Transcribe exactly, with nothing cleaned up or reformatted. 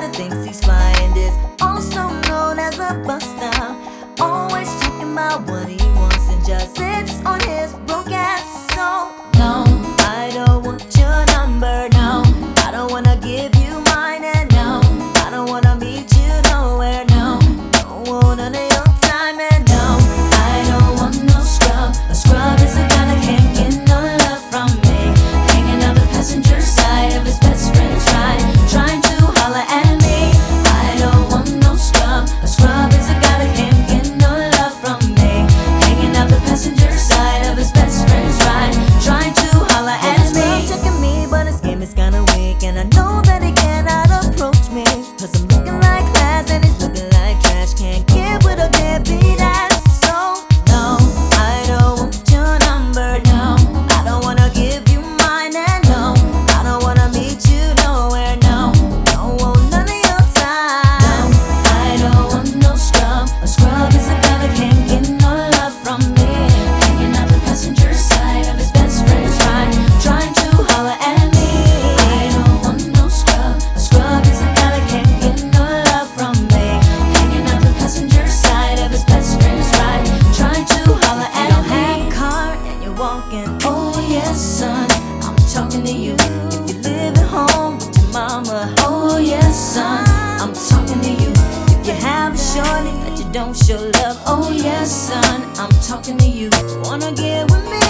kinda thinks he's flying this, also known as a buster. Always talking about what he wants and just sits on his broke ass. So no, I don't want your number. No, I don't wanna give you mine. And no, I don't wanna meet you nowhere. No, don't want none of your time. And no, I don't want no scrub. A scrub is a guy that can't get no love from me, hanging out the passenger side of his best friend's ride, trying to holler at me. I don't want no scrub. A scrub is a guy that can't get no love from me, hanging out the passenger side of his best friend's ride, trying to holler at me. He's checking me, but his game is kinda weak, and I know that he cannot approach me, cause I'm looking like class and he's looking like trash. Can't get with a deadbeat ass. So no, I don't want your number. No, I don't wanna give you mine. And no, I don't wanna meet you nowhere. No, don't want none of your time. No, I don't want no scrub. A scrub is a guy that can't get no love from me, hanging out the passenger side of his best friend's ride, trying to holler at me. I don't want no scrub. A scrub is a guy that can't get no love from me, hanging out the passenger side of his best friend's ride, trying to holler at me. You don't have a car and you're walking. Oh yes, son, I'm talking to you. If you live at home with your mama. Oh yes, son, I'm talking to you. If you have a shorty that you don't show love. Oh yes, son, I'm talking to you. Wanna get with me?